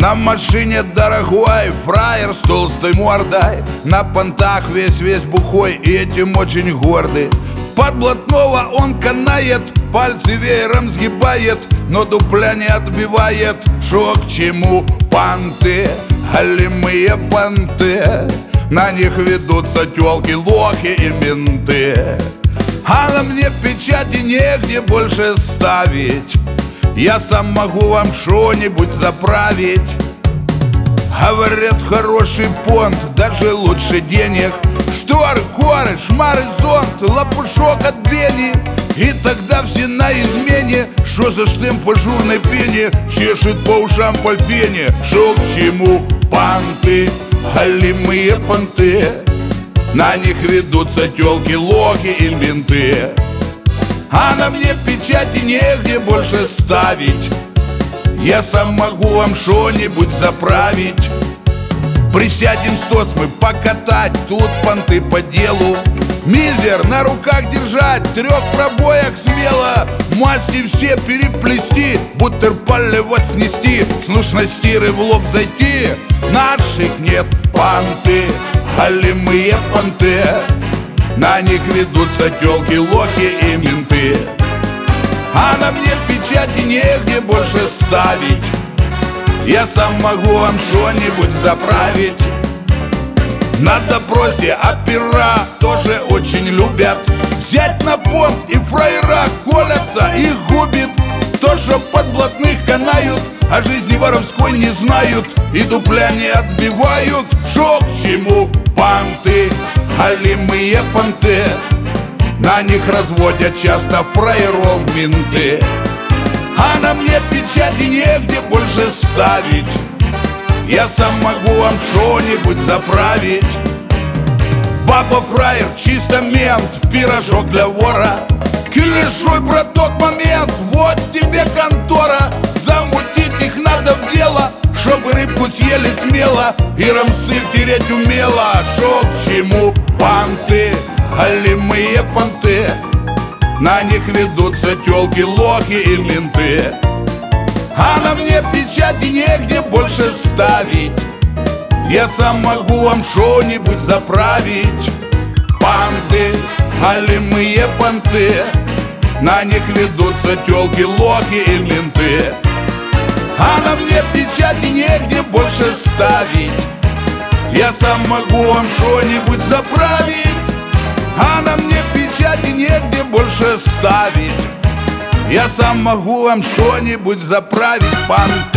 На машине дорогой фраер с толстой мордой, на понтах весь бухой и этим очень гордый. Под блатного он канает, пальцы веером сгибает, но дупля не отбивает. Шо к чему? Понты, голимые понты, на них ведутся тёлки, лохи и менты. А на мне печати негде больше ставить, я сам могу вам что-нибудь заправить. Говорят, хороший понт, даже лучше денег. Шторы, коры, шмары, зонт, лопушок от бени. И тогда все на измене. Шо за штемп по журной пене чешет по ушам по фене? Шо к чему? Понты, голимые понты, на них ведутся тёлки, лохи и менты. А на мне печати негде больше ставить, я сам могу вам что-нибудь заправить. Присядем стос мы покатать, тут понты по делу. Мизер на руках держать, 3 пробоек смело. Масти все переплести, бутерпалево снести, с нужностиры в лоб зайти. Наших нет. Понты, голимые понты, на них ведутся тёлки, лохи и менты. А на мне печати негде больше ставить, я сам могу вам что-нибудь заправить. На допросе опера тоже очень любят взять на понт, и фраера колятся, их губит. То, что под блатных канают, о жизни воровской не знают и дупля не отбивают. Шо к чему? Понты, голимые понты, на них разводят часто фраеров менты. А на мне печати негде больше ставить, я сам могу вам что-нибудь заправить. Баба фраер, чисто мент, пирожок для вора. Килешуй про тот момент, вот тебе контора. Замутить их надо в дело, чтобы рыбку съели смело и рамсы втереть умело. Шо к чему? Понты, голимые понты, на них ведутся тёлки, лохи и менты. А на мне печати негде больше ставить, я сам могу вам что-нибудь заправить. Понты, голимые понты, на них ведутся тёлки, лохи и менты. А на мне печати негде больше ставить, я сам могу вам что-нибудь заправить. А на мне печати негде больше ставить, я сам могу вам что-нибудь заправить. Понты.